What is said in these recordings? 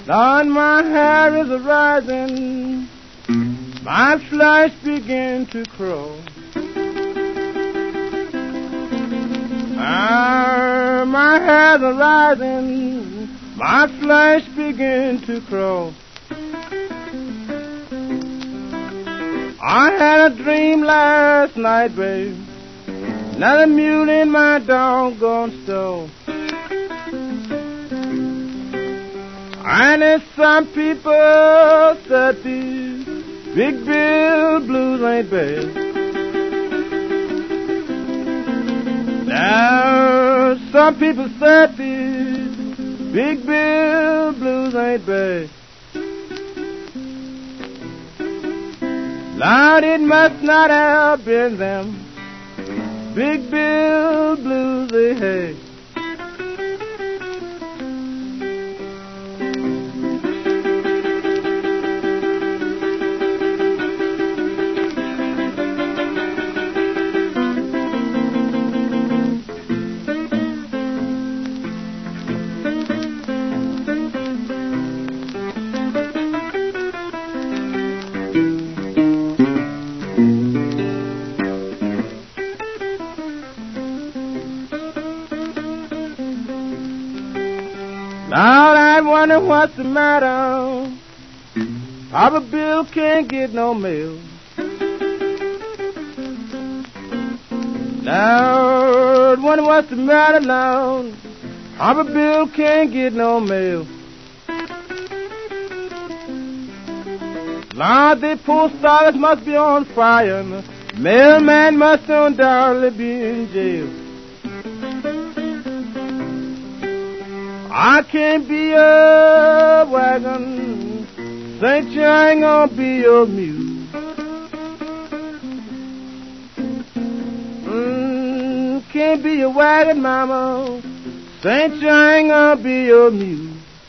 Lord, my hair is a-rising, my flesh begin to crawl. My hair's a-rising, my flesh begin to crawl. I had a dream last night, babe, another mule in my doggone stove. And there's some people said these big bill blues ain't bad. Now, some people said these big bill blues ain't bad. Lord, it must not have been them big bill blues they had. Lord, I wonder what's the matter. Papa Bill can't get no mail. Lord, wonder what's the matter, Lord. Papa Bill can't get no mail. Lord, the post office must be on fire, and the mailman must undoubtedly be in jail. I can't be a wagon, Saint you ain't gonna be your mule. Can't be a wagon, mama, Saint you ain't gonna be your mule.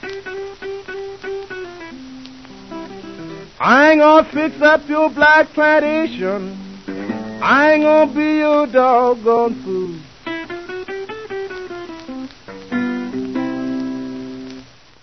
I ain't gonna fix up your black plantation, I ain't gonna be your doggone fool.